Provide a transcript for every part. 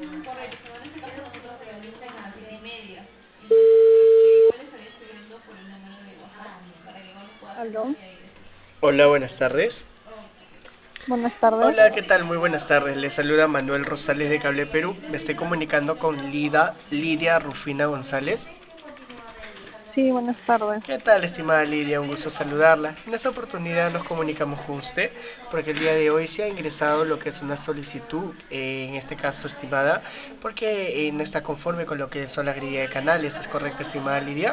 Correcto, en este caso nosotros realizamos a las 7:30. Igual estaría escribiendo por el número de WhatsApp para que igual nos pueda Aló, agendar y ahí decir. Hola, buenas tardes. buenas tardes. Hola, ¿qué tal? Muy buenas tardes. Les saluda Manuel Rosales de Cable Perú. Me estoy comunicando con Lidia Rufina González. Sí, buenas tardes. ¿Qué tal, estimada Lidia? Un gusto saludarla. En esta oportunidad nos comunicamos con usted porque el día de hoy se ha ingresado lo que es una solicitud, en este caso, estimada, porque no está conforme con lo que son la grilla de canales. ¿Es correcto, estimada Lidia?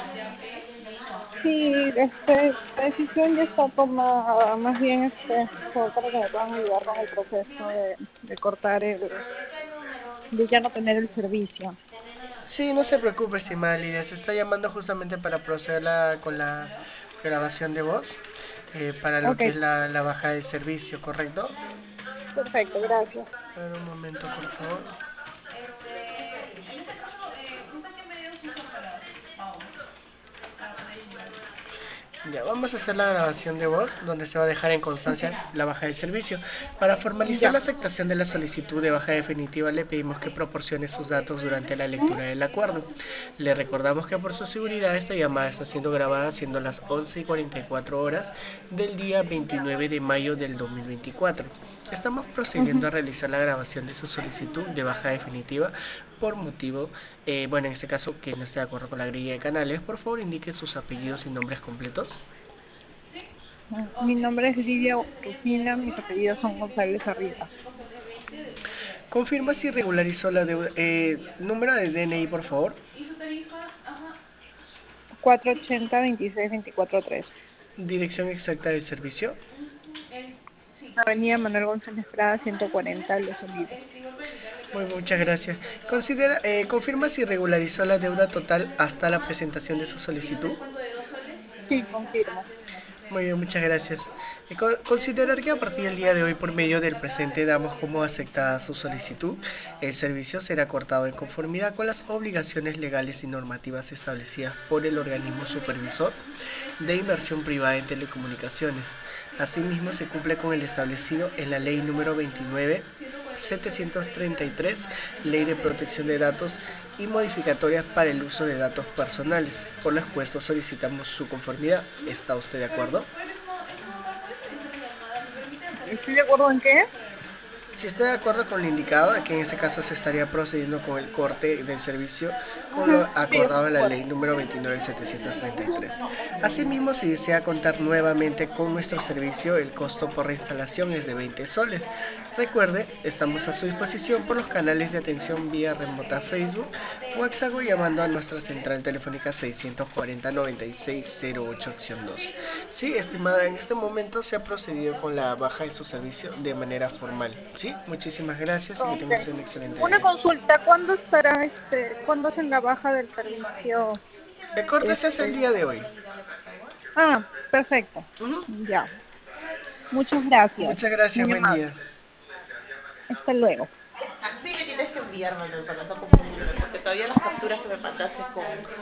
Sí, la decisión ya está tomada, más bien fue para que me puedan ayudar con el proceso de cortar de ya no tener el servicio. Sí, no se preocupe, estimada Lidia. Se está llamando justamente para proceder con la grabación de voz para lo Ok, que es la baja de servicio, ¿correcto? perfecto, gracias. A ver, un momento, por favor. En este caso, ¿usted qué medios usa para poder indicarlo? Ya, vamos a hacer la grabación de voz donde se va a dejar en Ok, constancia la baja de servicio. Para formalizar ya. la aceptación de la solicitud de baja definitiva le pedimos que proporcione sus datos durante la ¿Mm? lectura del acuerdo. Le recordamos que por su seguridad esta llamada está siendo grabada siendo las 11:44 del día 29 de mayo del 2024. Estamos procediendo Ujú. a realizar la grabación de su solicitud de baja definitiva por motivo, bueno, en este caso que no esté de acuerdo con la grilla de canales. Por favor, indique sus apellidos y nombres completos. Mi nombre es Lidia Rufina, mis apellidos son González Arriba. Confirma si regularizó la deuda. Número de DNI, por favor. Y su tarifa, ajá, 480 26 24 3. Dirección exacta del servicio. sí. Avenida Manuel González Prada, 140, Los Olivos. Igual para indicarle que Muy el muchas servicio gracias. corresponde Confirma si regularizó la deuda total hasta la presentación de su tiene un solicitud. descuento de 2 soles Sí, confirmo. Muy bien, muchas gracias. Considerar que a partir del día de hoy, por medio del presente, damos como aceptada su solicitud. El servicio será cortado en conformidad con las obligaciones legales y normativas establecidas por el organismo supervisor de inversión privada en telecomunicaciones. Asimismo, se cumple con el establecido en la Ley número 29.733, Ley de Protección de Datos y modificatorias para el uso de datos personales. Por lo expuesto, solicitamos su conformidad. ¿Está usted de acuerdo? en todo caso, ¿puedes finalizar la llamada? ¿Me permite ¿Estoy repetir? de acuerdo en qué? Si está de acuerdo con lo indicado, que en este caso se estaría procediendo con el corte del servicio con Ujú, lo sí, estoy acordado de en la acuerdo. ley número 29.733. Asimismo, si desea contar nuevamente con nuestro servicio, el costo por reinstalación es de 20 soles. Recuerde, estamos a su disposición por los canales de atención vía remota Facebook, WhatsApp o llamando a nuestra central telefónica 640 96 08 opción 2. Sí, estimada, en este momento se ha procedido con la baja de su servicio de manera formal. Sí, muchísimas gracias y que Ok. tengas un excelente Una día. consulta, ¿cuándo estará cuándo hacen la baja del servicio? El corte se hace el Este, día de hoy. perfecto. Ujú. Ya. Muchas gracias. Muchas gracias, Muy buen amable. día. Hasta luego. Sí, me tienes que enviar, Manuel, para no confundirme, porque todavía las capturas que me mandaste con